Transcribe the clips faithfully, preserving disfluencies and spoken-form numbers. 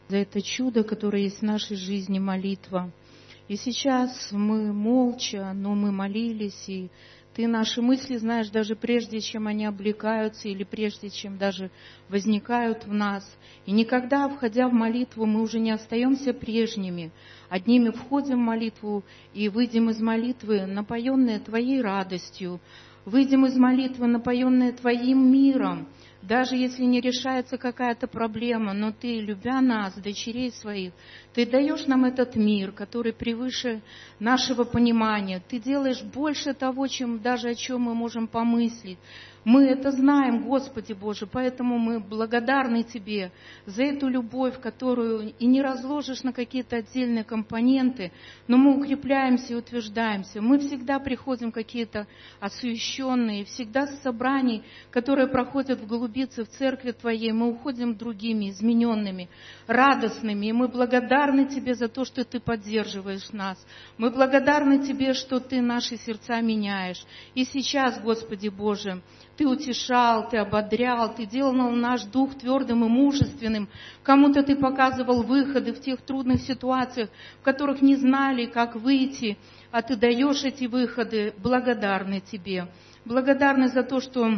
за это чудо, которое есть в нашей жизни, молитва. И сейчас мы молча, но мы молились, и Ты наши мысли знаешь даже прежде, чем они облекаются, или прежде, чем даже возникают в нас. И никогда, входя в молитву, мы уже не остаемся прежними. Одними входим в молитву и выйдем из молитвы, напоенные Твоей радостью, выйдем из молитвы, напоенные Твоим миром. Даже если не решается какая-то проблема, но Ты, любя нас, дочерей своих, Ты даешь нам этот мир, который превыше нашего понимания. Ты делаешь больше того, чем даже о чем мы можем помыслить. Мы это знаем, Господи Боже, поэтому мы благодарны Тебе за эту любовь, которую и не разложишь на какие-то отдельные компоненты, но мы укрепляемся и утверждаемся. Мы всегда приходим какие-то освященные, всегда с собраний, которые проходят в голубице в церкви Твоей, мы уходим другими, измененными, радостными, и мы благодарны Тебе за то, что Ты поддерживаешь нас. Мы благодарны Тебе, что Ты наши сердца меняешь. И сейчас, Господи Боже, Ты утешал, Ты ободрял, Ты делал наш дух твердым и мужественным. Кому-то Ты показывал выходы в тех трудных ситуациях, в которых не знали, как выйти, а Ты даешь эти выходы. Благодарны Тебе. Благодарны за то, что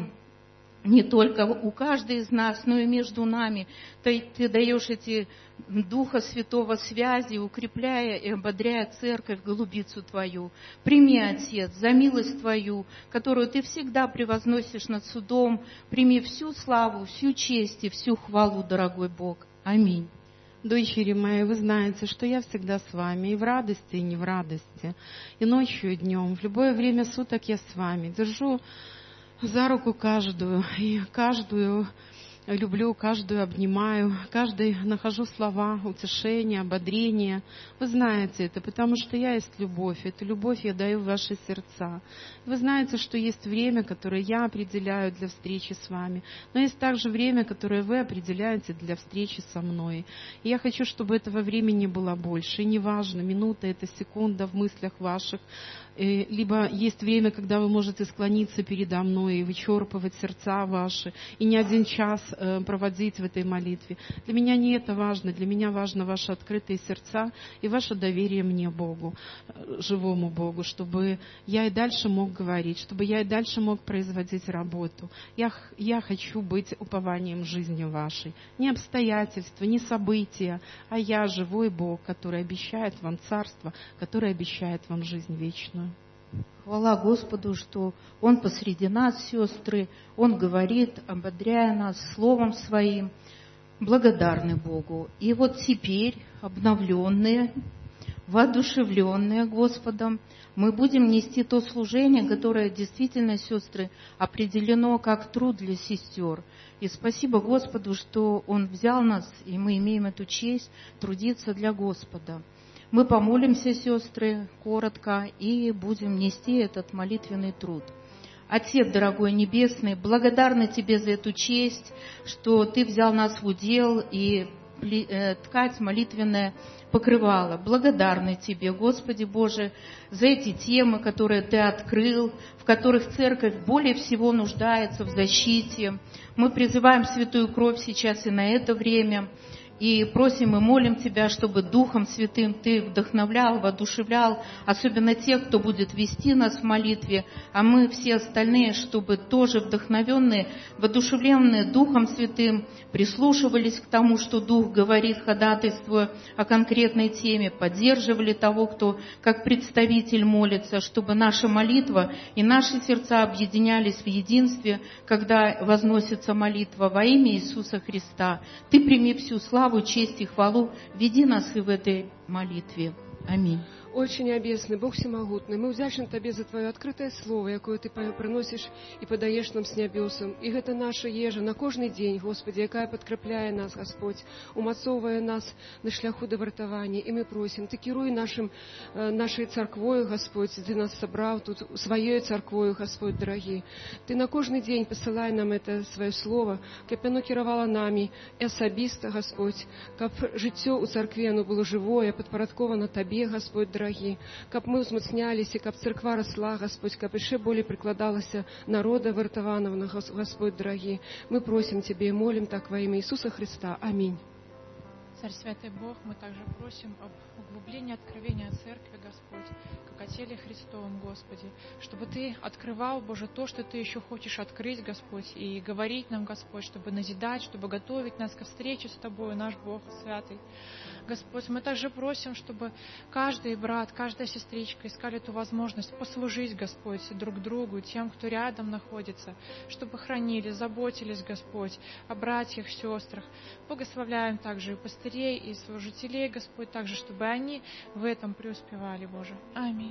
не только у каждой из нас, но и между нами Ты, ты даешь эти Духа Святого связи, укрепляя и ободряя церковь, голубицу Твою. Прими, Отец, за милость Твою, которую Ты всегда превозносишь над судом. Прими всю славу, всю честь и всю хвалу, дорогой Бог. Аминь. Дочери мои, вы знаете, что я всегда с вами, и в радости, и не в радости, и ночью, и днем, в любое время суток я с вами. Держу за руку каждую, и каждую люблю, каждую обнимаю, каждой нахожу слова утешения, ободрения. Вы знаете это, потому что я есть любовь. Эту любовь я даю в ваши сердца. Вы знаете, что есть время, которое я определяю для встречи с вами, но есть также время, которое вы определяете для встречи со мной. И я хочу, чтобы этого времени было больше. И неважно, минута это, секунда в мыслях ваших, либо есть время, когда вы можете склониться передо мной и вычерпывать сердца ваши, и не один час проводить в этой молитве. Для меня не это важно, для меня важно ваши открытые сердца и ваше доверие мне, Богу, живому Богу, чтобы я и дальше мог говорить, чтобы я и дальше мог производить работу. Я, я хочу быть упованием жизни вашей. Не обстоятельства, не события, а я живой Бог, который обещает вам царство, который обещает вам жизнь вечную. Хвала Господу, что Он посреди нас, сестры, Он говорит, ободряя нас Словом Своим. Благодарны Богу. И вот теперь, обновленные, воодушевленные Господом, мы будем нести то служение, которое действительно, сестры, определено как труд для сестер. И спасибо Господу, что Он взял нас, и мы имеем эту честь трудиться для Господа. Мы помолимся, сестры, коротко, и будем нести этот молитвенный труд. Отец, дорогой Небесный, благодарны Тебе за эту честь, что Ты взял нас в удел и ткать молитвенное покрывало. Благодарны Тебе, Господи Боже, за эти темы, которые Ты открыл, в которых церковь более всего нуждается в защите. Мы призываем Святую Кровь сейчас и на это время. И просим и молим Тебя, чтобы Духом Святым Ты вдохновлял, воодушевлял, особенно тех, кто будет вести нас в молитве, а мы все остальные, чтобы тоже вдохновенные, воодушевленные Духом Святым, прислушивались к тому, что Дух говорит, ходатайствуя о конкретной теме, поддерживали того, кто как представитель молится, чтобы наша молитва и наши сердца объединялись в единстве, когда возносится молитва во имя Иисуса Христа. Ты прими всю славу, честь и хвалу, веди нас и в этой молитве. Аминь. Отче Небесный, Бог Всемогутный, мы вдячны Тебе за Твое открытое Слово, якое Ты приносишь и подаешь нам с небесом. И это наша ежа на кожный день, Господи, якая подкрепляє нас, Господь, умацовывая нас на шляху до вартования. И мы просим, Ты керуй нашим, нашей церквою, Господь, Ты нас собрал тут своей церквою, Господь, дорогий. Ты на кожный день посылай нам это Свое Слово, как оно керовало нами, и особисто, Господь, как життя у церкви оно было живое, подпорядковано Тебе, Господь, дорогий. Каб мы узмацняліся, каб церква росла, Господь, каб еще более прикладалася народа вартаванова, Господь, дорогий. Мы просим Тебе и молим так во имя Иисуса Христа. Аминь. Царь Святый Бог, мы также просим об углублении откровения Церкви, Господь, как о теле Христовом, Господи, чтобы Ты открывал, Боже, то, что Ты еще хочешь открыть, Господь, и говорить нам, Господь, чтобы назидать, чтобы готовить нас ко встрече с Тобой, наш Бог Святый. Господь, мы также просим, чтобы каждый брат, каждая сестричка искали эту возможность послужить, Господь, друг другу, тем, кто рядом находится, чтобы хранили, заботились, Господь, о братьях, сестрах. Благословляем также и пастырей, и служителей, Господь, также, чтобы они в этом преуспевали, Боже. Аминь.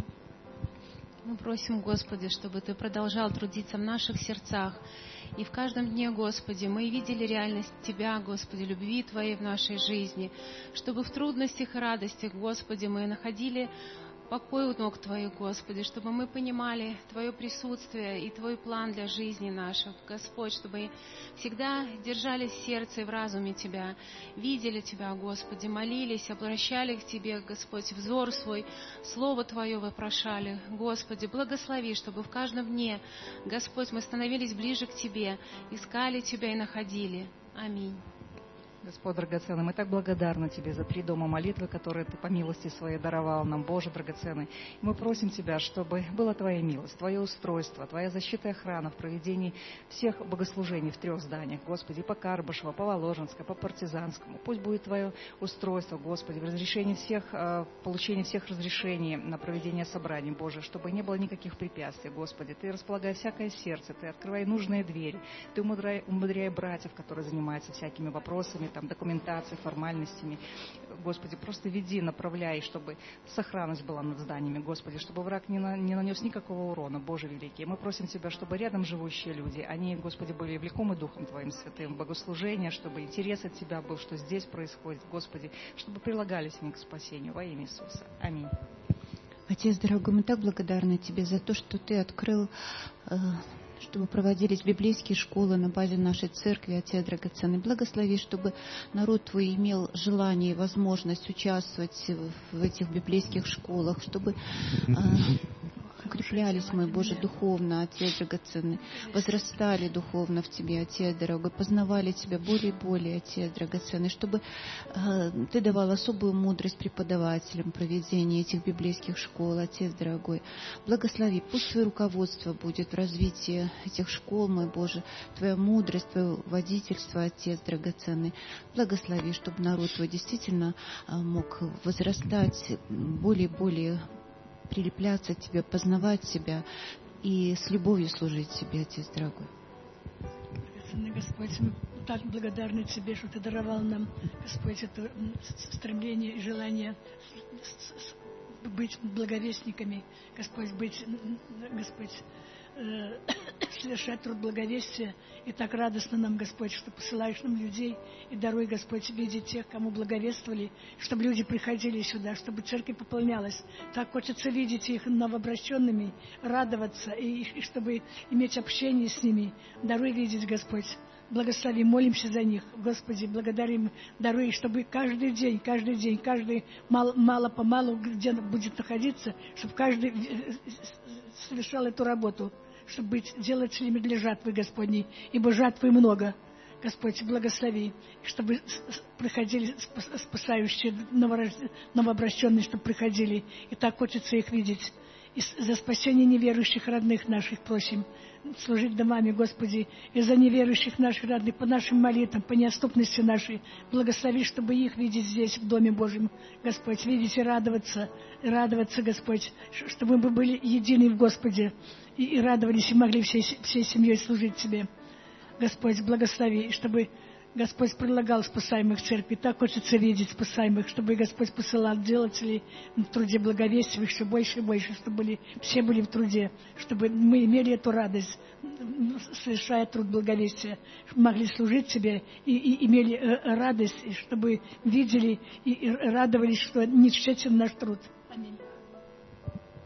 Мы просим, Господи, чтобы Ты продолжал трудиться в наших сердцах. И в каждом дне, Господи, мы видели реальность Тебя, Господи, любви Твоей в нашей жизни. Чтобы в трудностях и радостях, Господи, мы находили покой у ног Твоих, Господи, чтобы мы понимали Твое присутствие и Твой план для жизни наших, Господь, чтобы всегда держали в сердце и в разуме Тебя, видели Тебя, Господи, молились, обращали к Тебе, Господь, взор свой, Слово Твое вопрошали, Господи, благослови, чтобы в каждом дне, Господь, мы становились ближе к Тебе, искали Тебя и находили. Аминь. Господь драгоценный, мы так благодарны Тебе за три дома молитвы, которые Ты по милости Своей даровал нам, Боже драгоценный. И мы просим Тебя, чтобы была Твоя милость, Твое устройство, Твоя защита и охрана в проведении всех богослужений в трех зданиях, Господи, по Карбышево, по Воложенской, по Партизанскому. Пусть будет Твое устройство, Господи, в разрешении всех, в получении всех разрешений на проведение собраний, Боже, чтобы не было никаких препятствий, Господи. Ты располагай всякое сердце, Ты открывай нужные двери, Ты умудряй, умудряй братьев, которые занимаются всякими вопросами, там, документацией, формальностями. Господи, просто веди, направляй, чтобы сохранность была над зданиями, Господи, чтобы враг не, на, не нанес никакого урона, Боже великий. Мы просим Тебя, чтобы рядом живущие люди, они, Господи, были влекомы Духом Твоим Святым в богослужение, чтобы интерес от Тебя был, что здесь происходит, Господи, чтобы прилагались они к спасению во имя Иисуса. Аминь. Отец дорогой, мы так благодарны Тебе за то, что Ты открыл, чтобы проводились библейские школы на базе нашей церкви, Отец драгоценный. Благослови, чтобы народ Твой имел желание и возможность участвовать в этих библейских школах, чтобы укреплялись мы, Боже, духовно, Отец драгоценный, возрастали духовно в Тебе, Отец дорогой, познавали Тебя более и более, Отец драгоценный, чтобы э, Ты давал особую мудрость преподавателям проведения этих библейских школ, Отец дорогой. Благослови, пусть Твое руководство будет в развитии этих школ, мой Боже, Твоя мудрость, Твое водительство, Отец драгоценный. Благослови, чтобы народ Твой действительно э, мог возрастать более и более, прилепляться к Тебе, познавать Тебя и с любовью служить Тебе, Отец дорогой. Драгоценный Господь, мы так благодарны Тебе, что Ты даровал нам, Господь, это стремление и желание быть благовестниками, Господь, быть, Господь, э, совершать труд благовестия. И так радостно нам, Господь, что посылаешь нам людей и даруй, Господь, видеть тех, кому благовествовали, чтобы люди приходили сюда, чтобы церковь пополнялась. Так хочется видеть их новообращенными, радоваться, и, и чтобы иметь общение с ними. Даруй видеть, Господь. Благослови, молимся за них, Господи, благодарим, даруй, чтобы каждый день, каждый день, каждый мало, мало-помалу, где будет находиться, чтобы каждый совершал эту работу, чтобы быть делателями для жатвы Господней, ибо жатвы много. Господь, благослови, чтобы приходили спасающие, новообращенные, чтобы приходили, и так хочется их видеть. И за спасение неверующих родных наших просим служить домами, Господи, и за неверующих наших родных, по нашим молитвам, по неотступности нашей. Благослови, чтобы их видеть здесь, в Доме Божьем, Господь, видеть и радоваться, и радоваться, Господь, чтобы мы были едины в Господе, и, и радовались, и могли всей, всей семьей служить Тебе. Господь, благослови, чтобы Господь предлагал спасаемых в церкви. Так хочется видеть спасаемых, чтобы Господь посылал делателей в труде благовестия все больше и больше, чтобы были, все были в труде, чтобы мы имели эту радость, совершая труд благовестия, могли служить Тебе и, и имели радость, чтобы видели и, и радовались, что не тщетен наш труд. Аминь.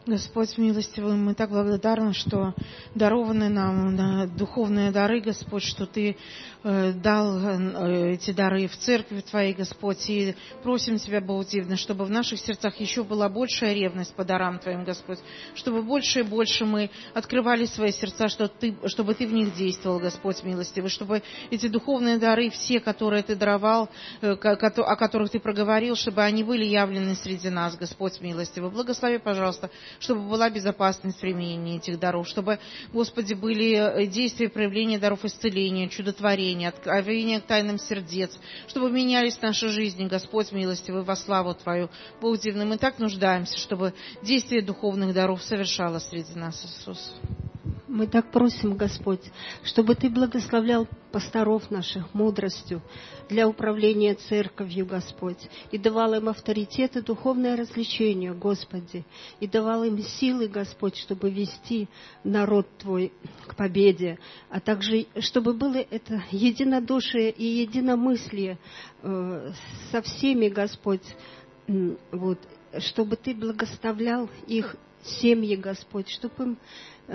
Господь милостивый, мы так благодарны, что дарованы нам духовные дары, Господь, что Ты э, дал э, эти дары в церкви Твоей, Господь, и просим Тебя, Бог дивный, чтобы в наших сердцах еще была большая ревность по дарам Твоим, Господь, чтобы больше и больше мы открывали свои сердца, что ты, чтобы Ты в них действовал, Господь милостивый, чтобы эти духовные дары, все, которые Ты даровал, э, о которых Ты проговорил, чтобы они были явлены среди нас, Господь милостивый. Благослови, пожалуйста, чтобы была безопасность применения этих даров, чтобы, Господи, были действия, проявления даров исцеления, чудотворения, откровения к тайнам сердец, чтобы менялись наши жизни, Господь милостивый, во славу Твою. Бог дивный, мы так нуждаемся, чтобы действие духовных даров совершалось среди нас, Иисус. Мы так просим, Господь, чтобы Ты благословлял пасторов наших мудростью для управления церковью, Господь, и давал им авторитет и духовное развлечение, Господи, и давал им силы, Господь, чтобы вести народ Твой к победе, а также, чтобы было это единодушие и единомыслие э, со всеми, Господь, э, вот, чтобы Ты благословлял их семьи, Господь, чтобы им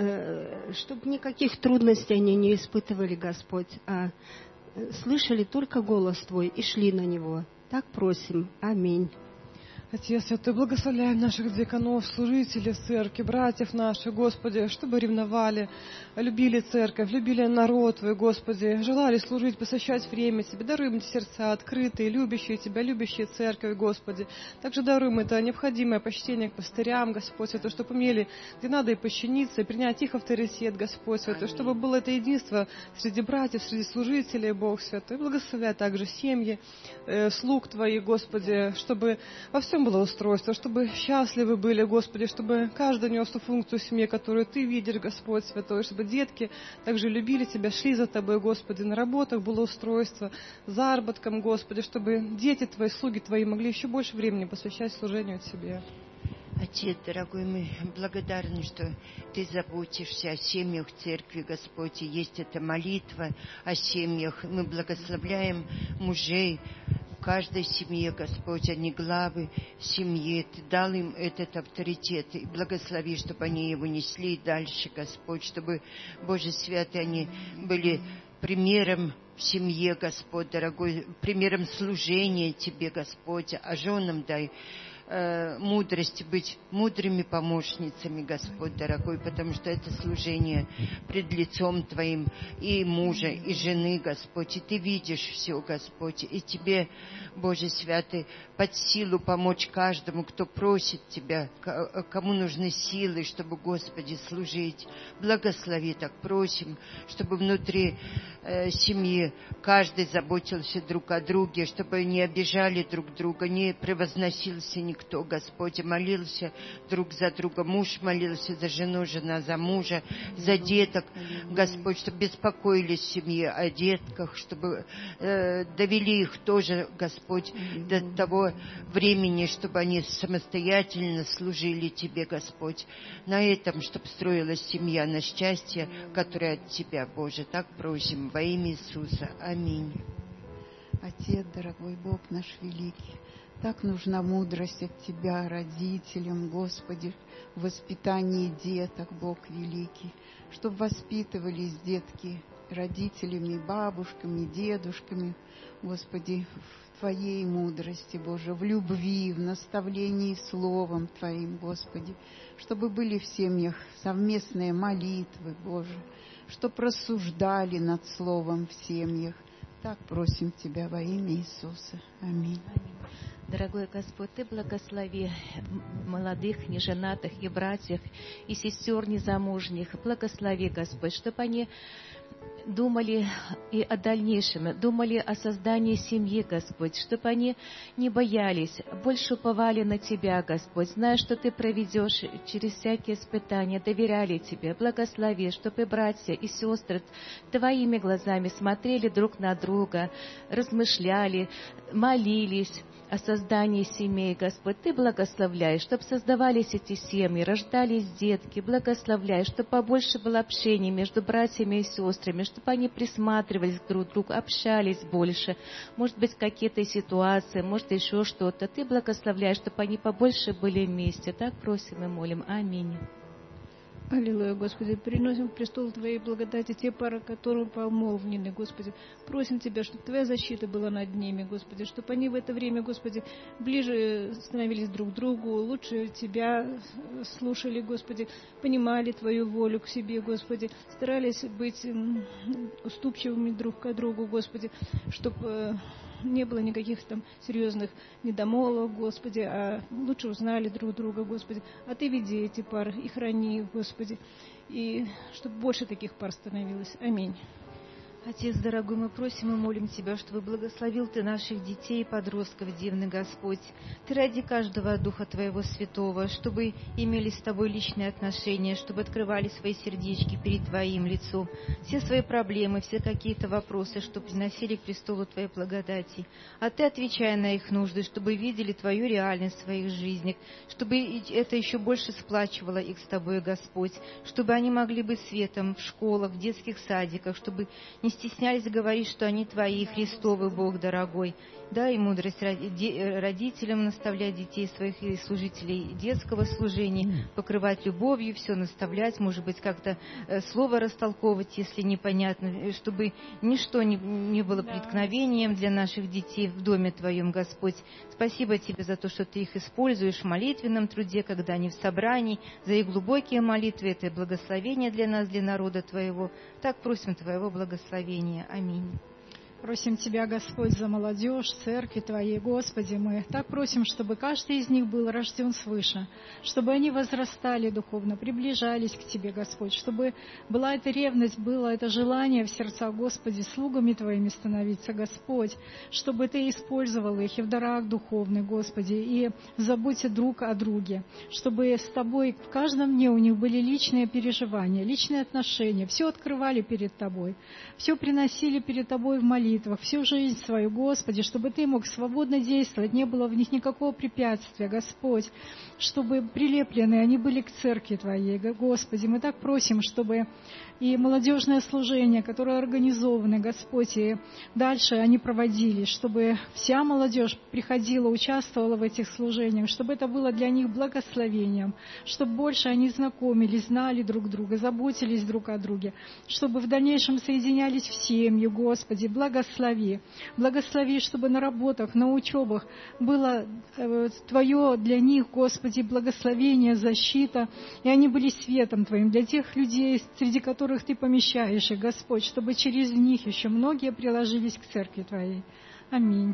чтобы никаких трудностей они не испытывали, Господь, а слышали только голос Твой и шли на него. Так просим. Аминь. Отец Святой, благословляем наших диаконов, служителей церкви, братьев наших, Господи, чтобы ревновали, любили церковь, любили народ Твой, Господи, желали служить, посвящать время Тебе, даруем эти сердца открытые, любящие Тебя, любящие церковь, Господи. Также даруем это необходимое почтение к пастырям, Господь Святой, чтобы умели, где надо, и подчиниться, и принять их авторитет, Господь Святой, чтобы было это единство среди братьев, среди служителей, Бог Святой. Благословляй также семьи, э, слуг Твоих, Господи, чтобы во всем было устройство, чтобы счастливы были, Господи, чтобы каждый нес ту функцию в семье, которую Ты видишь, Господь Святой, чтобы детки также любили Тебя, шли за Тобой, Господи, на работах было устройство, заработком, Господи, чтобы дети Твои, слуги Твои могли еще больше времени посвящать служению Тебе. Отец, дорогой, мы благодарны, что Ты заботишься о семьях церкви, Господь, и есть эта молитва о семьях. Мы благословляем мужей в каждой семье, Господь, они главы семьи. Ты дал им этот авторитет, и благослови, чтобы они его несли дальше, Господь, чтобы, Боже святый, они были примером в семье, Господь, дорогой, примером служения Тебе, Господь, а женам дай мудрости, быть мудрыми помощницами, Господь дорогой, потому что это служение пред лицом Твоим и мужа, и жены, Господь, и Ты видишь все, Господь, и Тебе, Боже святый, под силу помочь каждому, кто просит Тебя, кому нужны силы, чтобы, Господи, служить. Благослови, так просим, чтобы внутри э, семьи каждый заботился друг о друге, чтобы не обижали друг друга, не превозносился никто. Кто, Господь, молился друг за друга, муж молился за жену, жена за мужа, за деток, Господь, чтобы беспокоились в семье о детках, чтобы э, довели их тоже, Господь, до того времени, чтобы они самостоятельно служили Тебе, Господь. На этом, чтобы строилась семья на счастье, которое от Тебя, Боже. Так просим во имя Иисуса. Аминь. Отец, дорогой Бог наш великий, так нужна мудрость от Тебя, родителям, Господи, в воспитании деток, Бог великий, чтобы воспитывались детки родителями, бабушками, дедушками, Господи, в Твоей мудрости, Боже, в любви, в наставлении Словом Твоим, Господи, чтобы были в семьях совместные молитвы, Боже, чтобы рассуждали над Словом в семьях. Так просим Тебя во имя Иисуса. Аминь. Дорогой Господь, Ты благослови молодых, неженатых и братьев, и сестер незамужних. Благослови, Господь, чтобы они думали и о дальнейшем, думали о создании семьи, Господь, чтобы они не боялись, больше уповали на Тебя, Господь, зная, что Ты проведешь через всякие испытания, доверяли Тебе. Благослови, чтобы братья и сестры Твоими глазами смотрели друг на друга, размышляли, молились, о создании семей, Господь. Ты благословляешь, чтобы создавались эти семьи, рождались детки. Благословляй, чтобы побольше было общения между братьями и сестрами, чтобы они присматривались друг к другу, общались больше. Может быть, какие-то ситуации, может, еще что-то. Ты благословляешь, чтобы они побольше были вместе. Так просим и молим. Аминь. Аллилуйя, Господи, приносим к престолу Твоей благодати те пары, которые помолвлены, Господи. Просим Тебя, чтобы Твоя защита была над ними, Господи, чтобы они в это время, Господи, ближе становились друг к другу, лучше Тебя слушали, Господи, понимали Твою волю к себе, Господи, старались быть уступчивыми друг к другу, Господи, чтобы не было никаких там серьезных недомолвок, Господи, а лучше узнали друг друга, Господи. А Ты веди эти пары и храни, Господи, и чтобы больше таких пар становилось. Аминь. Отец дорогой, мы просим и молим Тебя, чтобы благословил Ты наших детей и подростков, дивный Господь. Ты ради каждого Духа Твоего Святого, чтобы имели с Тобой личные отношения, чтобы открывали свои сердечки перед Твоим лицом, все свои проблемы, все какие-то вопросы, чтобы приносили к престолу Твоей благодати. А Ты, отвечая на их нужды, чтобы видели Твою реальность в своих жизнях, чтобы это еще больше сплачивало их с Тобой, Господь, чтобы они могли быть светом в школах, в детских садиках, чтобы не стеснялись говорить, что они Твои, Христовый Бог дорогой. Дай мудрость родителям наставлять детей своих и служителей детского служения, покрывать любовью, все наставлять, может быть, как-то слово растолковывать, если непонятно, чтобы ничто не, не было преткновением для наших детей в Доме Твоем, Господь. Спасибо Тебе за то, что Ты их используешь в молитвенном труде, когда они в собрании, за их глубокие молитвы. Это благословение для нас, для народа Твоего. Так просим Твоего благословения. Аминь. Просим Тебя, Господь, за молодежь, церкви Твоей, Господи, мы так просим, чтобы каждый из них был рожден свыше, чтобы они возрастали духовно, приближались к Тебе, Господь, чтобы была эта ревность, было это желание в сердцах, Господи, слугами Твоими становиться, Господь, чтобы Ты использовал их и в дарах духовных, Господи, и заботься друг о друге, чтобы с Тобой в каждом дне у них были личные переживания, личные отношения, все открывали перед Тобой, все приносили перед Тобой в молитве, всю жизнь свою, Господи, чтобы Ты мог свободно действовать, не было в них никакого препятствия, Господь, чтобы прилеплены они были к церкви Твоей, Господи. Мы так просим, чтобы и молодежное служение, которое организовано, Господь, и дальше они проводились, чтобы вся молодежь приходила, участвовала в этих служениях, чтобы это было для них благословением, чтобы больше они знакомились, знали друг друга, заботились друг о друге, чтобы в дальнейшем соединялись в семьи, Господи, благослови. Благослови, чтобы на работах, на учебах было Твое для них, Господи, благословение, защита, и они были светом Твоим для тех людей, среди которых Ты помещаешь их, Господь, чтобы через них еще многие приложились к церкви Твоей. Аминь.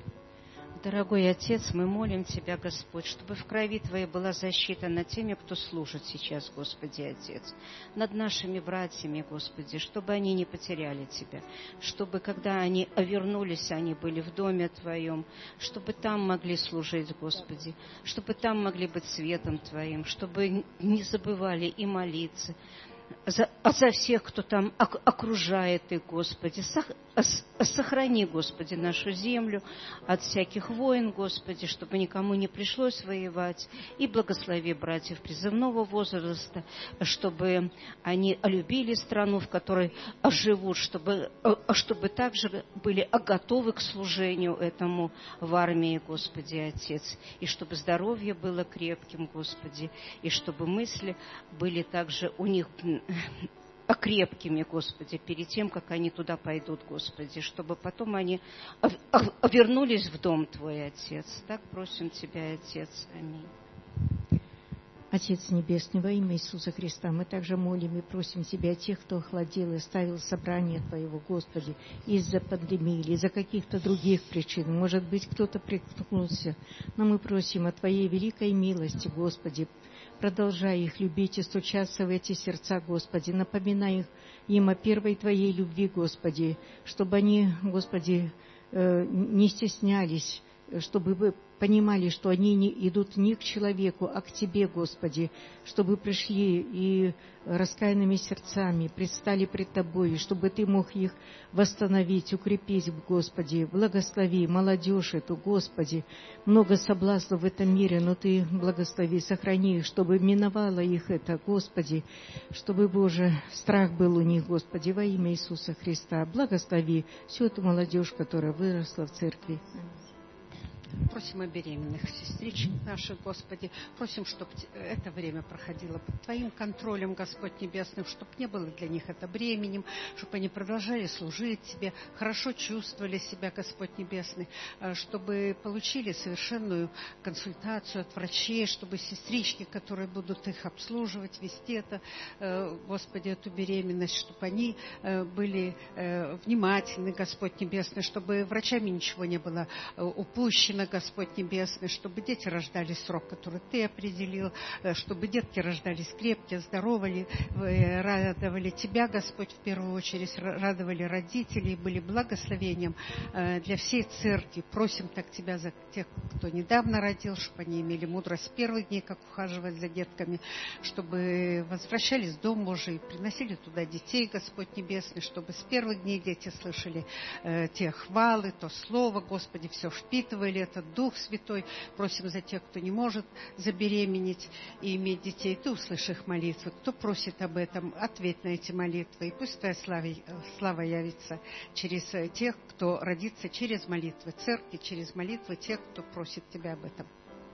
Дорогой Отец, мы молим Тебя, Господь, чтобы в крови Твоей была защита над теми, кто служит сейчас, Господи, Отец, над нашими братьями, Господи, чтобы они не потеряли Тебя, чтобы, когда они вернулись, они были в Доме Твоем, чтобы там могли служить, Господи, чтобы там могли быть светом Твоим, чтобы не забывали и молиться, За, за всех, кто там окружает их, Господи. Сохрани, Господи, нашу землю от всяких войн, Господи, чтобы никому не пришлось воевать. И благослови братьев призывного возраста, чтобы они любили страну, в которой живут, чтобы, чтобы также были готовы к служению этому в армии, Господи, Отец. И чтобы здоровье было крепким, Господи, и чтобы мысли были также у них крепкими, Господи, перед тем, как они туда пойдут, Господи, чтобы потом они вернулись в дом Твой, Отец. Так просим Тебя, Отец. Аминь. Отец Небесный, во имя Иисуса Христа, мы также молим и просим Тебя тех, кто охладел и оставил собрание Твоего, Господи, из-за пандемии или из-за каких-то других причин. Может быть, кто-то приткнулся, но мы просим о Твоей великой милости, Господи. Продолжай их любить и стучаться в эти сердца, Господи. Напоминай им о первой Твоей любви, Господи, чтобы они, Господи, не стеснялись чтобы вы понимали, что они не идут не к человеку, а к Тебе, Господи, чтобы пришли и раскаянными сердцами предстали пред Тобой, чтобы Ты мог их восстановить, укрепить, Господи. Благослови молодежь эту, Господи. Много соблазнов в этом мире, но Ты благослови, сохрани их, чтобы миновало их это, Господи, чтобы, Боже, страх был у них, Господи, во имя Иисуса Христа. Благослови всю эту молодежь, которая выросла в церкви. Просим о беременных сестричек наших, Господи. Просим, чтобы это время проходило под Твоим контролем, Господь Небесный, чтобы не было для них это бременем, чтобы они продолжали служить Тебе, хорошо чувствовали себя, Господь Небесный, чтобы получили совершенную консультацию от врачей, чтобы сестрички, которые будут их обслуживать, вести это, Господи, эту беременность, чтобы они были внимательны, Господь Небесный, чтобы врачами ничего не было упущено, Господь Небесный, чтобы дети рождались в срок, который Ты определил, чтобы детки рождались крепкие, здоровые, радовали Тебя, Господь, в первую очередь, радовали родителей, были благословением для всей церкви. Просим так Тебя за тех, кто недавно родил, чтобы они имели мудрость с первых дней, как ухаживать за детками, чтобы возвращались в Дом Божий, приносили туда детей, Господь Небесный, чтобы с первых дней дети слышали те хвалы, то слово, Господи, все впитывали, этот Дух Святой. Просим за тех, кто не может забеременеть и иметь детей. Ты услышь их молитвы. Кто просит об этом, ответь на эти молитвы. И пусть Твоя слава, слава явится через тех, кто родится через молитвы церкви, через молитвы тех, кто просит Тебя об этом.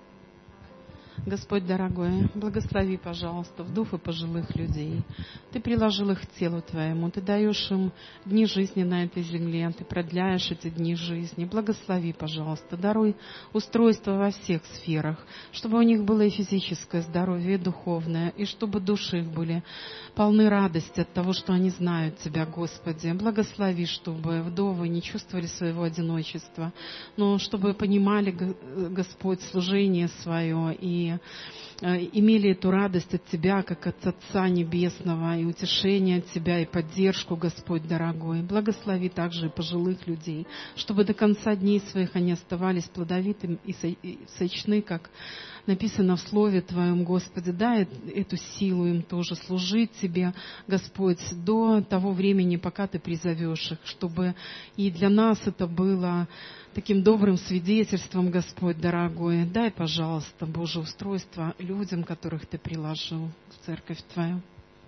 Господь дорогой, благослови, пожалуйста, вдов и пожилых людей. Ты приложил их к телу Твоему, Ты даешь им дни жизни на этой земле, Ты продляешь эти дни жизни. Благослови, пожалуйста, даруй устройство во всех сферах, чтобы у них было и физическое здоровье, и духовное, и чтобы души их были полны радости от того, что они знают Тебя, Господи. Благослови, чтобы вдовы не чувствовали своего одиночества, но чтобы понимали, Господь, служение свое и имели эту радость от Тебя, как от Отца Небесного, и утешение от Тебя, и поддержку, Господь дорогой. Благослови также и пожилых людей, чтобы до конца дней своих они оставались плодовитыми и сочны, как написано в Слове Твоем, Господи. Дай эту силу им тоже служить Тебе, Господь, до того времени, пока Ты призовешь их, чтобы и для нас это было таким добрым свидетельством, Господь дорогой. Дай, пожалуйста, Божье устройство людям, которых Ты приложил в церковь Твою.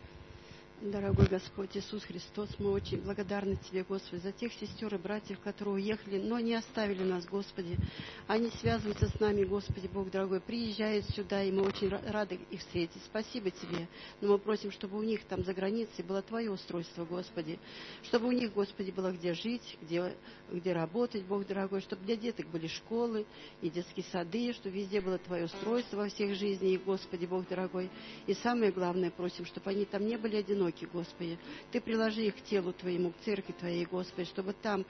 Дорогой Господь Иисус Христос, мы очень благодарны Тебе, Господи, за тех сестер и братьев, которые уехали, но не оставили нас, Господи. Они связываются с нами, Господи, Бог дорогой, приезжают сюда, и мы очень рады их встретить. Спасибо Тебе. Но мы просим, чтобы у них там за границей было Твое устройство, Господи. Чтобы у них, Господи, было где жить, где, где работать, Бог дорогой, чтобы для деток были школы и детские сады, чтобы везде было Твое устройство во всех жизнях, Господи, Бог дорогой. И самое главное, просим, чтобы они там не были одиноки, Господи. Ты приложи их к телу Твоему, к церкви Твоей, Господи, чтобы там,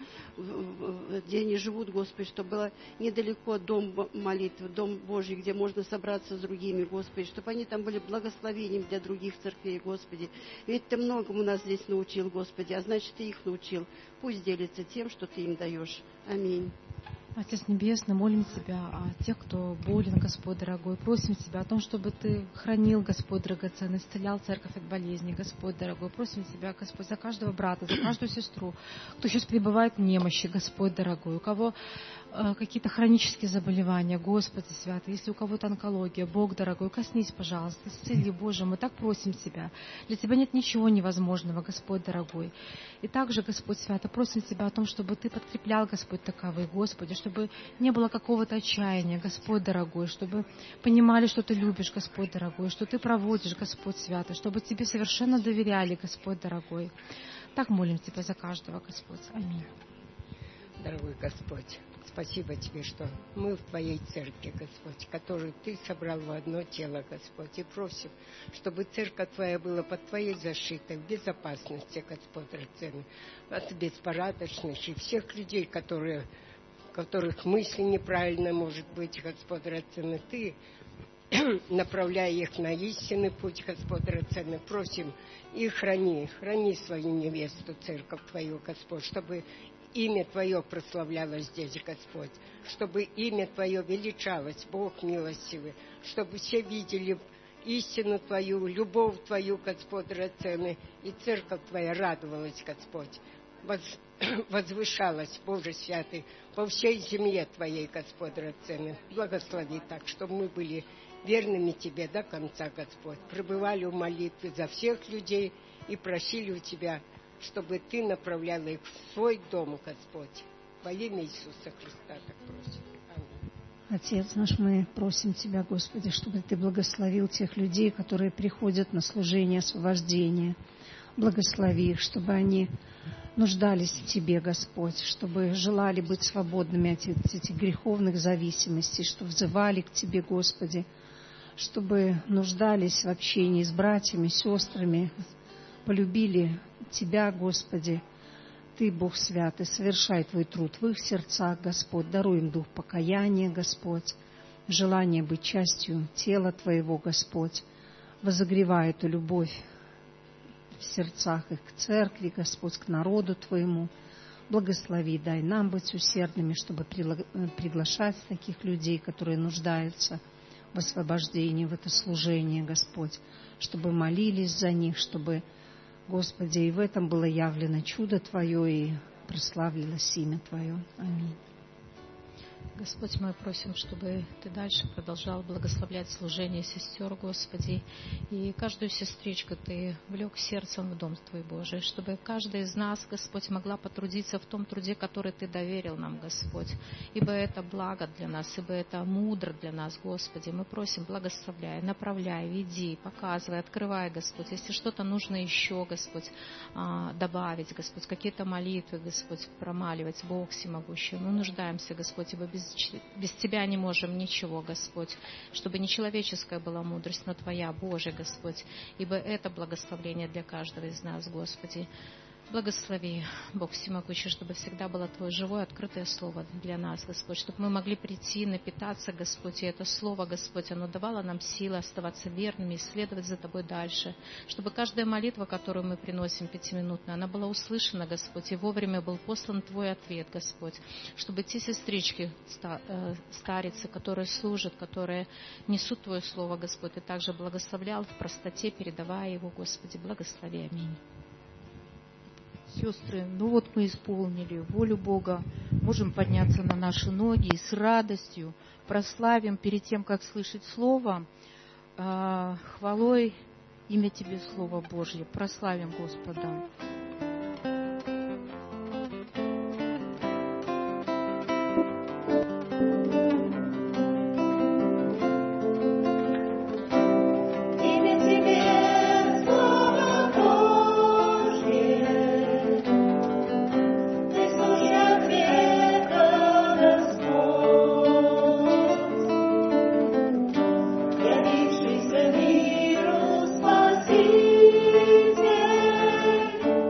где они живут, Господи, чтобы было недалеко дом молитвы, дом Божий, где можно собраться с другими, Господи, чтобы они там были благословением для других церквей, Господи. Ведь Ты многому нас здесь научил, Господи, а значит, Ты их научил. Пусть делятся тем, что Ты им даешь. Аминь. Отец Небесный, молим Тебя о тех, кто болен, Господь дорогой. Просим Тебя о том, чтобы Ты хранил, Господь драгоценный, исцелял церковь от болезней, Господь дорогой. Просим Тебя, Господь, за каждого брата, за каждую сестру, кто сейчас пребывает в немощи, Господь дорогой, у кого э, какие-то хронические заболевания, Господи святый, если у кого-то онкология, Бог дорогой, коснись, пожалуйста, исцели, Боже, мы так просим Тебя. Для Тебя нет ничего невозможного, Господь дорогой. И также, Господь святый, просим Тебя о том, чтобы Ты подкреплял, Господь, таковых, Господи, чтобы не было какого-то отчаяния, Господь дорогой, чтобы понимали, что Ты любишь, Господь дорогой, что Ты проводишь, Господь святый, чтобы Тебе совершенно доверяли, Господь дорогой. Так молим Тебя за каждого, Господь. Аминь. Дорогой Господь, спасибо Тебе, что мы в Твоей церкви, Господь, которую Ты собрал в одно тело, Господь, и просим, чтобы церковь Твоя была под Твоей защитой, в безопасности, Господь, драгоценный, от беспорядочных и всех людей, которые которых мысли неправильно, может быть, Господь драгоценный, Ты, направляя их на истинный путь, Господь драгоценный, просим и храни, храни свою невесту, церковь Твою, Господь, чтобы имя Твое прославлялось здесь, Господь, чтобы имя Твое величалось, Бог милостивый, чтобы все видели истину Твою, любовь Твою, Господь драгоценный, и церковь Твоя радовалась, Господь, воз, возвышалась, Боже святый, по всей земле Твоей, Господь драгоценный. Благослови так, чтобы мы были верными Тебе до конца, Господь, пребывали в молитве за всех людей и просили у Тебя, чтобы Ты направляла их в свой дом, Господь. Во имя Иисуса Христа так просим. Аминь. Отец наш, мы просим Тебя, Господи, чтобы Ты благословил тех людей, которые приходят на служение освобождения. Благослови их, чтобы они нуждались в Тебе, Господь, чтобы желали быть свободными от этих греховных зависимостей, чтобы взывали к Тебе, Господи, чтобы нуждались в общении с братьями, сестрами, полюбили Тебя, Господи. Ты, Бог святый, совершай Твой труд в их сердцах, Господь. Даруй им дух покаяния, Господь, желание быть частью тела Твоего, Господь. Возогревай эту любовь в сердцах их к церкви, Господь, к народу Твоему. Благослови, дай нам быть усердными, чтобы приглашать таких людей, которые нуждаются в освобождении, в это служение, Господь, чтобы молились за них, чтобы, Господи, и в этом было явлено чудо Твое, и прославилось имя Твое. Аминь. Господь, мы просим, чтобы Ты дальше продолжал благословлять служение сестер, Господи, и каждую сестричку Ты влек сердцем в дом Твой, Божий, чтобы каждая из нас, Господь, могла потрудиться в том труде, который Ты доверил нам, Господь, ибо это благо для нас, ибо это мудро для нас, Господи. Мы просим, благословляй, направляй, веди, показывай, открывай, Господь, если что-то нужно еще, Господь, добавить, Господь, какие-то молитвы, Господь, промаливать, Бог всемогущий. Мы нуждаемся, Господь, ибо без Без Тебя не можем ничего, Господь, чтобы не человеческая была мудрость, но Твоя, Божия, Господь, ибо это благословение для каждого из нас, Господи. Благослови, Бог всемогущий, чтобы всегда было Твое живое, открытое Слово для нас, Господь, чтобы мы могли прийти, напитаться, Господь, и это Слово, Господь, оно давало нам силы оставаться верными и следовать за Тобой дальше, чтобы каждая молитва, которую мы приносим пятиминутно, она была услышана, Господь, и вовремя был послан Твой ответ, Господь, чтобы те сестрички, старицы, которые служат, которые несут Твое Слово, Господь, Ты также благословлял в простоте, передавая его, Господи, благослови, аминь. Сестры, ну вот мы исполнили волю Бога, можем подняться на наши ноги и с радостью прославим перед тем, как слышать Слово, хвалой имя Тебе, Слово Божье, прославим Господа. Явившийся миру Спаситель,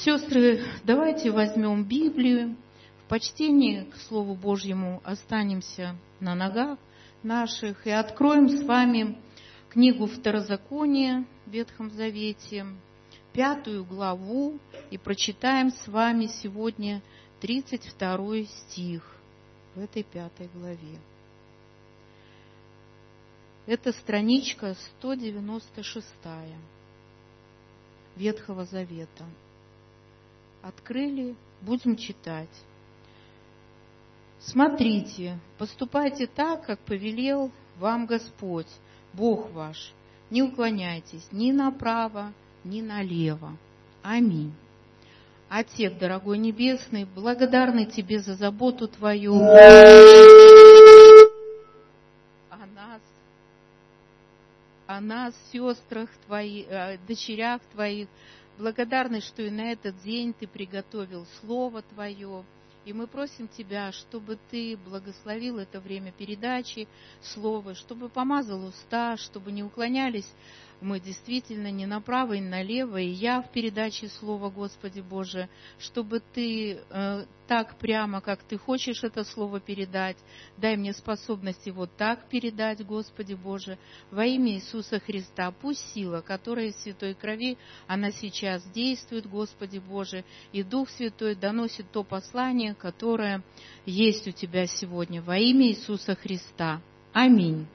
Сестры, давайте возьмем Библию, в почтении к Слову Божьему останемся на ногах наших и откроем с вами книгу Второзакония в Ветхом Завете, пятую главу, и прочитаем с вами сегодня тридцать второй стих в этой пятой главе. Это страничка сто девяносто шестая Ветхого Завета. Открыли, будем читать. «Смотрите, поступайте так, как повелел вам Господь, Бог ваш. Не уклоняйтесь ни направо, ни налево. Аминь. Отец, дорогой Небесный, благодарны Тебе за заботу Твою о нас, о нас, сестрах Твоих, дочерях Твоих. Благодарны, что и на этот день Ты приготовил Слово Твое. И мы просим Тебя, чтобы Ты благословил это время передачи Слова, чтобы помазал уста, чтобы не уклонялись мы действительно ни направо, ни налево, и я в передаче Слова, Господи Боже, чтобы Ты э, так прямо, как Ты хочешь это Слово передать, дай мне способность его так передать, Господи Боже, во имя Иисуса Христа. Пусть сила, которая в Святой Крови, она сейчас действует, Господи Боже, и Дух Святой доносит то послание, которое есть у Тебя сегодня, во имя Иисуса Христа. Аминь.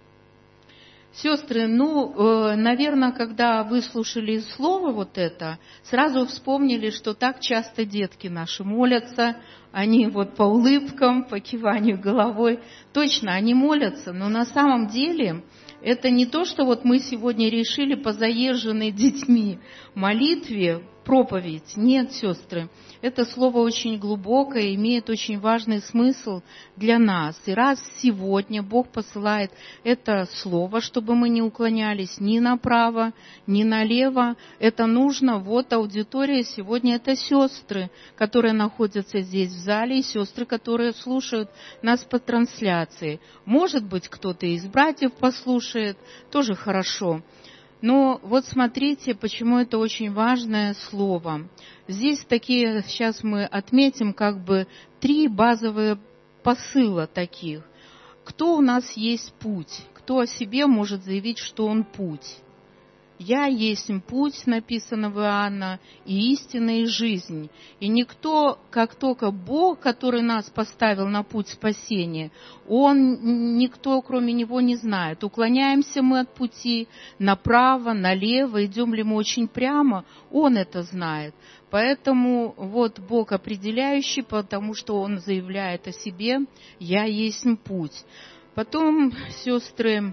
Сестры, ну, наверное, когда вы слушали слово вот это, сразу вспомнили, что так часто детки наши молятся, они вот по улыбкам, по киванию головой, точно, они молятся, но на самом деле это не то, что вот мы сегодня решили по заезженной детьми молитве проповедь. Нет, сестры, это слово очень глубокое, имеет очень важный смысл для нас. И раз сегодня Бог посылает это слово, чтобы мы не уклонялись ни направо, ни налево, это нужно. Вот аудитория сегодня — это сестры, которые находятся здесь в зале, и сестры, которые слушают нас по трансляции. Может быть, кто-то из братьев послушает, тоже хорошо. Но вот смотрите, почему это очень важное слово. Здесь такие, сейчас мы отметим как бы три базовые посыла таких. Кто у нас есть путь? Кто о себе может заявить, что он путь? «Я есть путь», написано в Иоанна, «и истина, и жизнь». И никто, как только Бог, который нас поставил на путь спасения, Он, никто, кроме Него, не знает. Уклоняемся мы от пути направо, налево, идем ли мы очень прямо, Он это знает. Поэтому вот Бог определяющий, потому что Он заявляет о себе: «Я есть путь». Потом, сестры,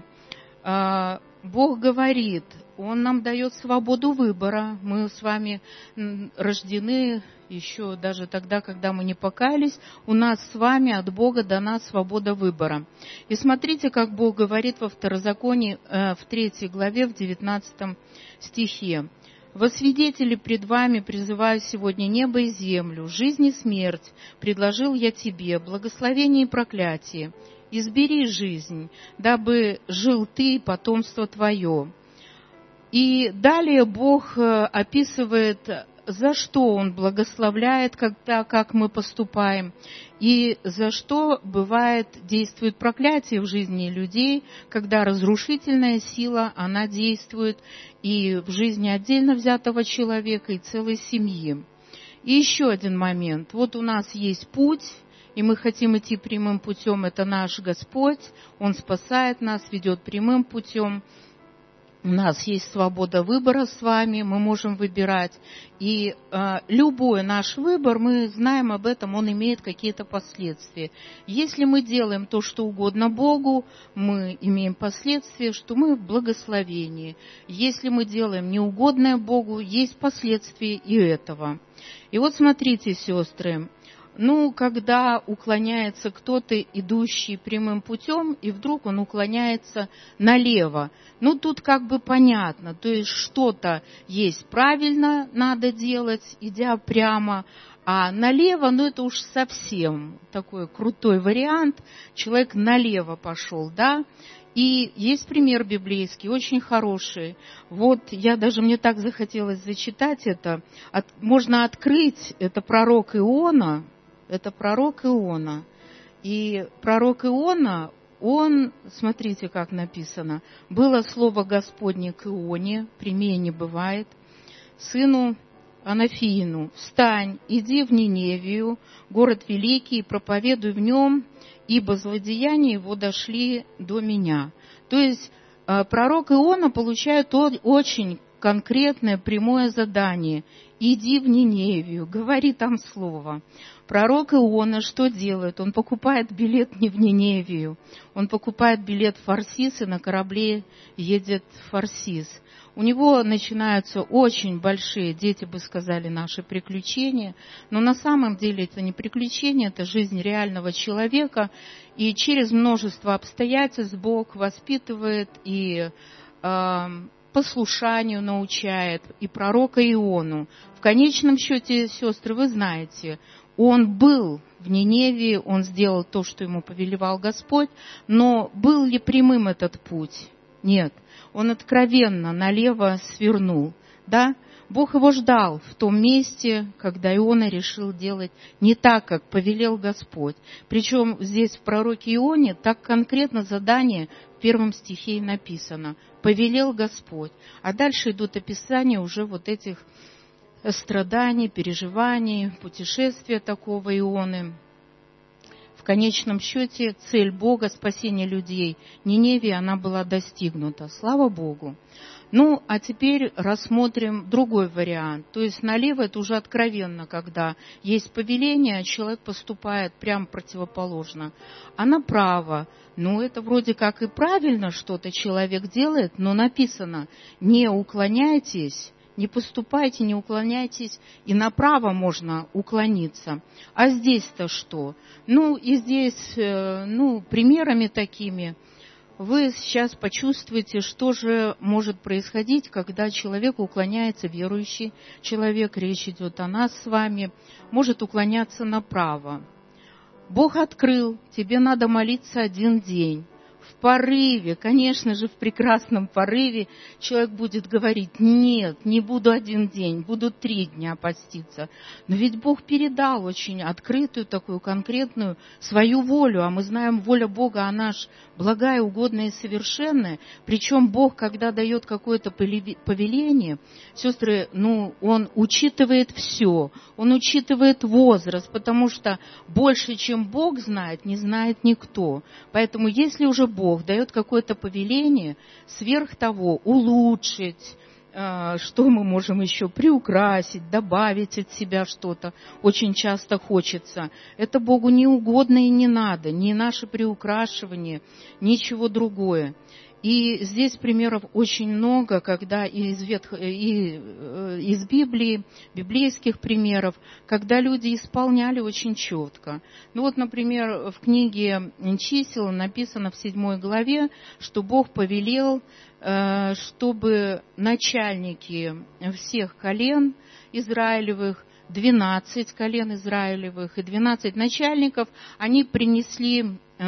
Бог говорит, Он нам дает свободу выбора. Мы с вами рождены еще даже тогда, когда мы не покаялись. У нас с вами от Бога дана свобода выбора. И смотрите, как Бог говорит во Второзаконии, в третьей главе, в девятнадцатом стихе. «Во свидетели пред вами призываю сегодня небо и землю, жизнь и смерть предложил я тебе, благословение и проклятие. Избери жизнь, дабы жил ты и потомство твое». И далее Бог описывает, за что Он благословляет, когда, как мы поступаем, и за что бывает действует проклятие в жизни людей, когда разрушительная сила, она действует и в жизни отдельно взятого человека, и целой семьи. И еще один момент. Вот у нас есть путь, и мы хотим идти прямым путем. Это наш Господь, Он спасает нас, ведет прямым путем. У нас есть свобода выбора с вами, мы можем выбирать. И э, любой наш выбор, мы знаем об этом, он имеет какие-то последствия. Если мы делаем то, что угодно Богу, мы имеем последствия, что мы в благословении. Если мы делаем неугодное Богу, есть последствия и этого. И вот смотрите, сестры, ну, когда уклоняется кто-то, идущий прямым путем, и вдруг он уклоняется налево, ну, тут как бы понятно, то есть что-то есть правильно надо делать, идя прямо, а налево, ну, это уж совсем такой крутой вариант, человек налево пошел, да, И есть пример библейский, очень хороший. Вот я даже, мне так захотелось зачитать это. От, можно открыть, это пророк Иона, это пророк Иона. И пророк Иона, он, смотрите, как написано, было слово Господне к Ионе, прямее не бывает, сыну Анафиину: «Встань, иди в Ниневию, город великий, и проповедуй в нем, ибо злодеяния его дошли до меня». То есть пророк Иона получает очень конкретное прямое задание: иди в Ниневию, говори там слово. Пророк Иона что делает? Он покупает билет не в Ниневию, он покупает билет в Фарсис и на корабле едет в Фарсис. У него начинаются очень большие, дети бы сказали, наши приключения, но на самом деле это не приключения, это жизнь реального человека, и через множество обстоятельств Бог воспитывает и э, послушанию научает, и пророка Иону. В конечном счете, сестры, вы знаете, он был в Ниневии, он сделал то, что ему повелевал Господь, но был ли прямым этот путь? Нет. Он откровенно налево свернул, да? Бог его ждал в том месте, когда Иона решил делать не так, как повелел Господь. Причем здесь в пророке Ионе так конкретно задание в первом стихе и написано: «Повелел Господь». А дальше идут описания уже вот этих страданий, переживаний, путешествия такого Ионы. В конечном счете цель Бога, спасение людей, Ниневии, она была достигнута. Слава Богу. Ну, а теперь рассмотрим другой вариант. То есть налево это уже откровенно, когда есть повеление, а человек поступает прямо противоположно. А направо, ну, это вроде как и правильно что-то человек делает, но написано: не уклоняйтесь, не поступайте, не уклоняйтесь, и направо можно уклониться. А здесь-то что? Ну, и здесь, ну, примерами такими вы сейчас почувствуете, что же может происходить, когда человек уклоняется, верующий человек, речь идет о нас с вами, может уклоняться направо. Бог открыл, тебе надо молиться один день. В порыве, конечно же, в прекрасном порыве человек будет говорить: нет, не буду один день, буду три дня поститься. Но ведь Бог передал очень открытую, такую конкретную свою волю, а мы знаем, воля Бога, она ж благая, угодная и совершенная. Причем Бог, когда дает какое-то повеление, сестры, ну, Он учитывает все, Он учитывает возраст, потому что больше, чем Бог знает, не знает никто. Поэтому если уже Бог Бог дает какое-то повеление, сверх того улучшить, что мы можем еще приукрасить, добавить от себя что-то, очень часто хочется. Это Богу не угодно и не надо, ни наше приукрашивание, ничего другое. И здесь примеров очень много, когда из, Ветх... и из Библии, библейских примеров, когда люди исполняли очень четко. Ну вот, например, в книге Чисел написано в седьмой главе, что Бог повелел, чтобы начальники всех колен израилевых, двенадцать колен израилевых и двенадцать начальников, они принесли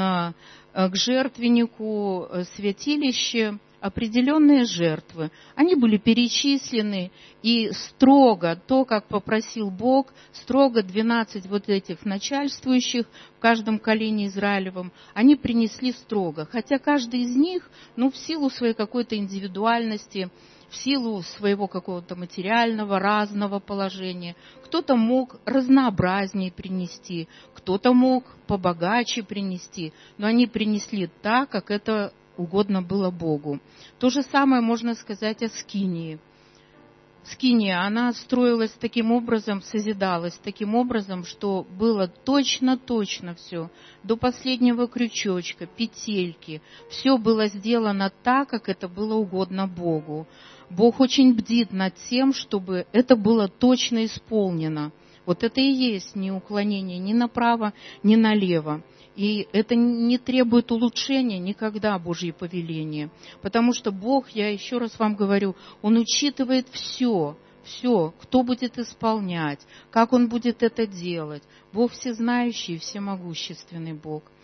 к жертвеннику святилища определенные жертвы. Они были перечислены, и строго, то, как попросил Бог, строго двенадцать вот этих начальствующих в каждом колене Израилевом, они принесли строго. Хотя каждый из них, ну, в силу своей какой-то индивидуальности, в силу своего какого-то материального, разного положения. Кто-то мог разнообразнее принести, кто-то мог побогаче принести, но они принесли так, как это угодно было Богу. То же самое можно сказать о скинии. Скиния, она строилась таким образом, созидалась таким образом, что было точно-точно все, до последнего крючочка, петельки. Все было сделано так, как это было угодно Богу. Бог очень бдит над тем, чтобы это было точно исполнено. Вот это и есть не уклонение ни направо, ни налево. И это не требует улучшения никогда, Божье повеление. Потому что Бог, я еще раз вам говорю, Он учитывает все, все, кто будет исполнять, как Он будет это делать. Бог всезнающий и всемогущественный Бог.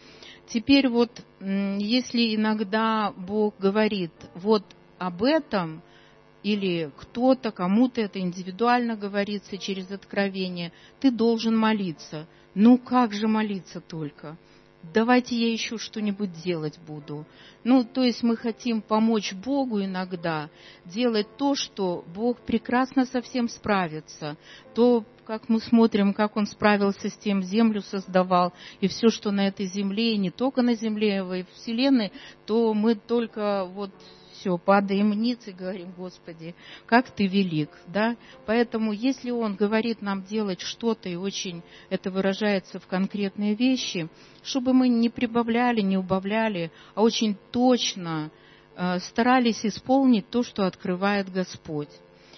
Теперь вот, если иногда Бог говорит вот об этом, или кто-то, кому-то это индивидуально говорится через откровение, ты должен молиться. Ну как же молиться только? Давайте я еще что-нибудь делать буду. Ну, то есть мы хотим помочь Богу иногда делать то, что Бог прекрасно со всем справится. То, как мы смотрим, как Он справился с тем, землю создавал, и все, что на этой земле, и не только на земле, а и в вселенной, то мы только вот... все, падаем ниц и говорим: Господи, как Ты велик, да? Поэтому, если Он говорит нам делать что-то, и очень это выражается в конкретные вещи, чтобы мы не прибавляли, не убавляли, а очень точно э, старались исполнить то, что открывает Господь.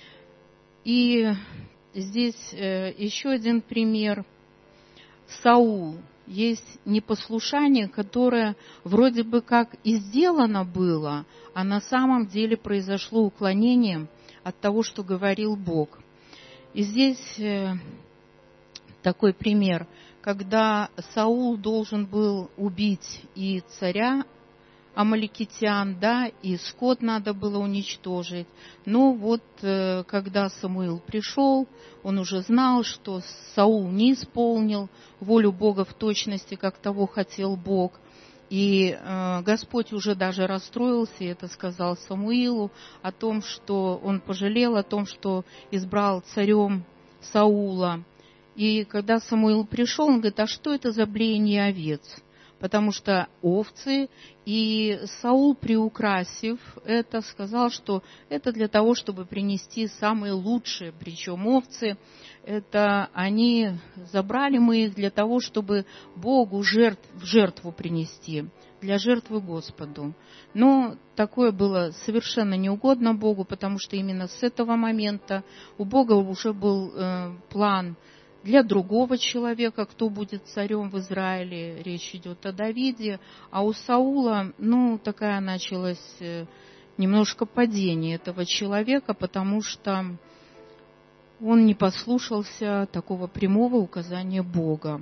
И здесь э, еще один пример. Саул. Есть непослушание, которое вроде бы как и сделано было, а на самом деле произошло уклонение от того, что говорил Бог. И здесь такой пример, когда Саул должен был убить и царя амаликитян, да, и скот надо было уничтожить. Но вот когда Самуил пришел, он уже знал, что Саул не исполнил волю Бога в точности, как того хотел Бог. И э, Господь уже даже расстроился, и это сказал Самуилу, о том, что он пожалел о том, что избрал царем Саула. И когда Самуил пришел, он говорит: а что это за блеяние овец? Потому что овцы, и Саул, приукрасив это, сказал, что это для того, чтобы принести самые лучшие, причем овцы, это они, забрали мы их для того, чтобы Богу жертв, в жертву принести, для жертвы Господу. Но такое было совершенно неугодно Богу, потому что именно с этого момента у Бога уже был э, план для другого человека, кто будет царем в Израиле. Речь идет о Давиде, а у Саула, ну, такая началась э, немножко падение этого человека, потому что он не послушался такого прямого указания Бога.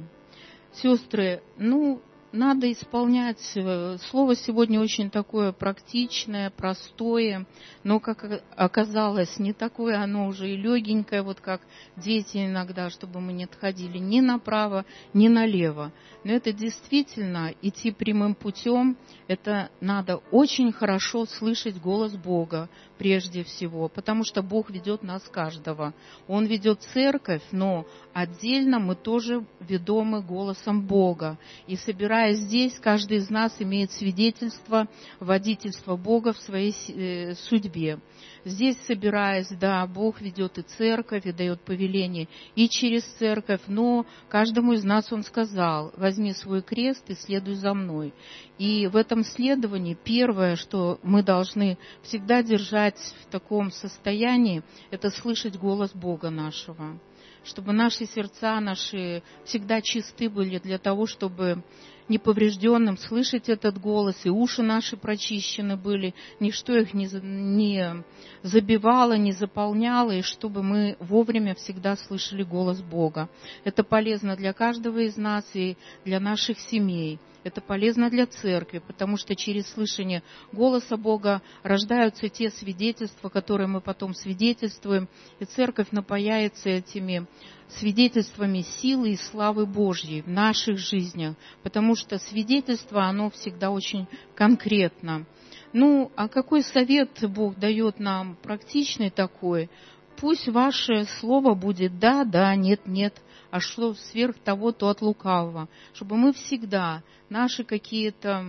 Сестры, ну, надо исполнять. Слово сегодня очень такое практичное, простое, но, как оказалось, не такое оно уже и легенькое, вот как дети иногда, чтобы мы не отходили ни направо, ни налево. Но это действительно идти прямым путем, это надо очень хорошо слышать голос Бога прежде всего, потому что Бог ведет нас каждого. Он ведет церковь, но отдельно мы тоже ведомы голосом Бога. И собираясь здесь, каждый из нас имеет свидетельство, водительство Бога в своей э, судьбе. Здесь, собираясь, да, Бог ведет и церковь, и дает повеление и через церковь, но каждому из нас Он сказал: возьми свой крест и следуй за мной. И в этом следовании первое, что мы должны всегда держать в таком состоянии, это слышать голос Бога нашего. Чтобы наши сердца, наши всегда чисты были для того, чтобы неповрежденным слышать этот голос, и уши наши прочищены были, ничто их не, не забивало, не заполняло, и чтобы мы вовремя всегда слышали голос Бога. Это полезно для каждого из нас и для наших семей. Это полезно для церкви, потому что через слышание голоса Бога рождаются те свидетельства, которые мы потом свидетельствуем, и церковь напояется этими свидетельствами силы и славы Божьей в наших жизнях, потому что свидетельство, оно всегда очень конкретно. Ну, а какой совет Бог дает нам практичный такой? Пусть ваше слово будет да, да, нет, нет, а что сверх того, то от лукавого. Чтобы мы всегда наши какие-то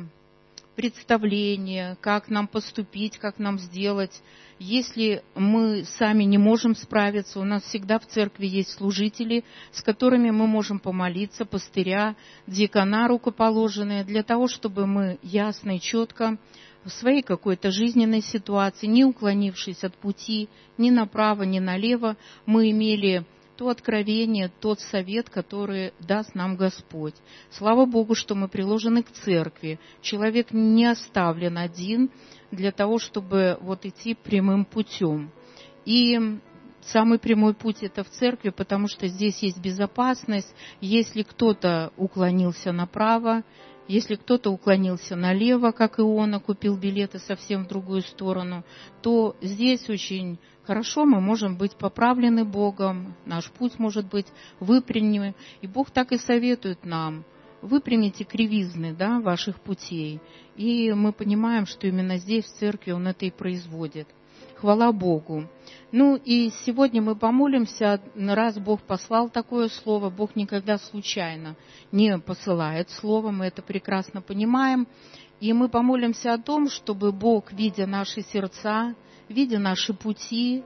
представления, как нам поступить, как нам сделать, если мы сами не можем справиться, у нас всегда в церкви есть служители, с которыми мы можем помолиться, пастыря, диакона рукоположенные, для того, чтобы мы ясно и четко в своей какой-то жизненной ситуации, не уклонившись от пути ни направо, ни налево, мы имели то откровение, тот совет, который даст нам Господь. Слава Богу, что мы приложены к церкви. Человек не оставлен один для того, чтобы вот идти прямым путем. И самый прямой путь — это в церкви, потому что здесь есть безопасность. Если кто-то уклонился направо, Если кто-то уклонился налево, как Иона, купил билеты совсем в другую сторону, то здесь очень хорошо мы можем быть поправлены Богом, наш путь может быть выпрямлен, и Бог так и советует нам: выпрямите кривизны, да, ваших путей. И мы понимаем, что именно здесь, в церкви, Он это и производит. Хвала Богу. Ну и сегодня мы помолимся, раз Бог послал такое слово, Бог никогда случайно не посылает слово, мы это прекрасно понимаем. И мы помолимся о том, чтобы Бог, видя наши сердца, видя наши пути,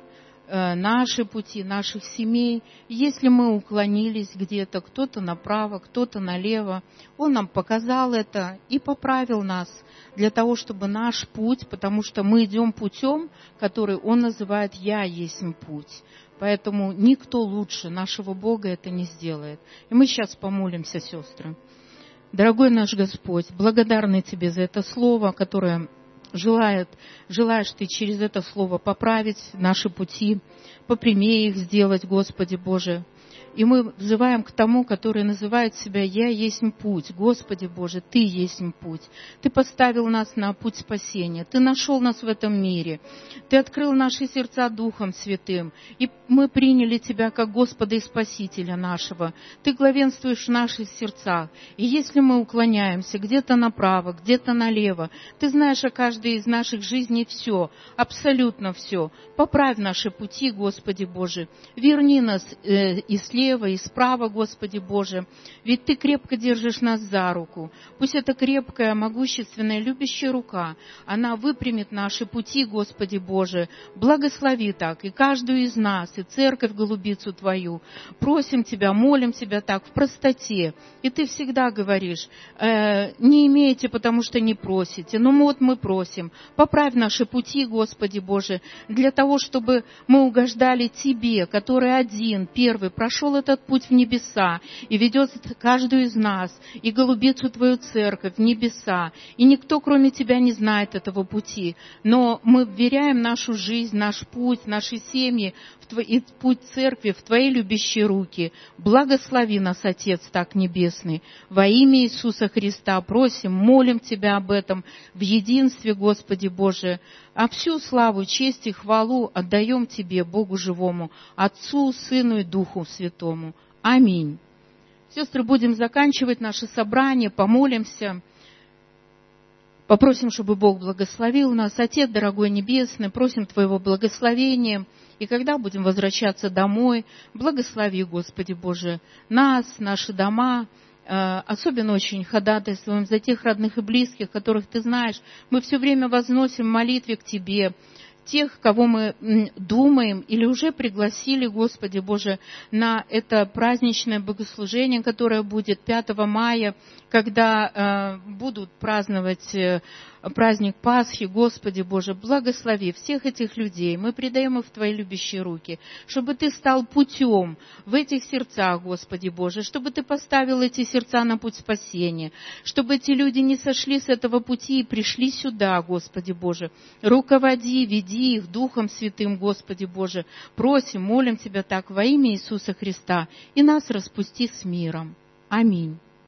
наши пути, наших семей, если мы уклонились где-то, кто-то направо, кто-то налево, Он нам показал это и поправил нас для того, чтобы наш путь, потому что мы идем путем, который Он называет «Я есть путь». Поэтому никто лучше нашего Бога это не сделает. И мы сейчас помолимся, сестры. Дорогой наш Господь, благодарны Тебе за это слово, которое желает, желаешь Ты через это слово поправить наши пути, попрямее их сделать, Господи Боже. И мы взываем к тому, который называет себя «Я есть путь». Господи Боже, Ты есть путь. Ты поставил нас на путь спасения. Ты нашел нас в этом мире. Ты открыл наши сердца Духом Святым. И мы приняли Тебя как Господа и Спасителя нашего. Ты главенствуешь в наших сердцах. И если мы уклоняемся где-то направо, где-то налево, Ты знаешь о каждой из наших жизней все, абсолютно все. Поправь наши пути, Господи Боже. Верни нас э, и слева, и справа, Господи Боже. Ведь Ты крепко держишь нас за руку. Пусть эта крепкая, могущественная, любящая рука, она выпрямит наши пути, Господи Боже. Благослови так и каждую из нас, и церковь голубицу Твою. Просим Тебя, молим Тебя так в простоте. И Ты всегда говоришь, э, не имеете, потому что не просите. Но вот мы просим, поправь наши пути, Господи Боже, для того, чтобы мы угождали Тебе, который один, первый, прошел этот путь в небеса и ведет каждую из нас и голубицу Твою церковь в небеса. И никто, кроме Тебя, не знает этого пути. Но мы вверяем нашу жизнь, наш путь, наши семьи в Твой, и путь церкви в Твои любящие руки. Благослови нас, Отец так небесный. Во имя Иисуса Христа просим, молим Тебя об этом в единстве, Господи Боже. А всю славу, честь и хвалу отдаем Тебе, Богу живому, Отцу, Сыну и Духу Святому. Аминь. Сестры, будем заканчивать наше собрание, помолимся. Попросим, чтобы Бог благословил нас. Отец, дорогой Небесный, просим Твоего благословения. И когда будем возвращаться домой, благослови, Господи Боже, нас, наши дома. Особенно очень ходатайствуем за тех родных и близких, которых Ты знаешь. Мы все время возносим в молитве к Тебе. Тех, кого мы думаем или уже пригласили, Господи Боже, на это праздничное богослужение, которое будет пятого мая, когда э, будут праздновать э, праздник Пасхи, Господи Боже, благослови всех этих людей. Мы предаем их в Твои любящие руки, чтобы Ты стал путем в этих сердцах, Господи Боже, чтобы Ты поставил эти сердца на путь спасения, чтобы эти люди не сошли с этого пути и пришли сюда, Господи Боже. Руководи, веди их Духом Святым, Господи Боже. Просим, молим Тебя так во имя Иисуса Христа, и нас распусти с миром. Аминь.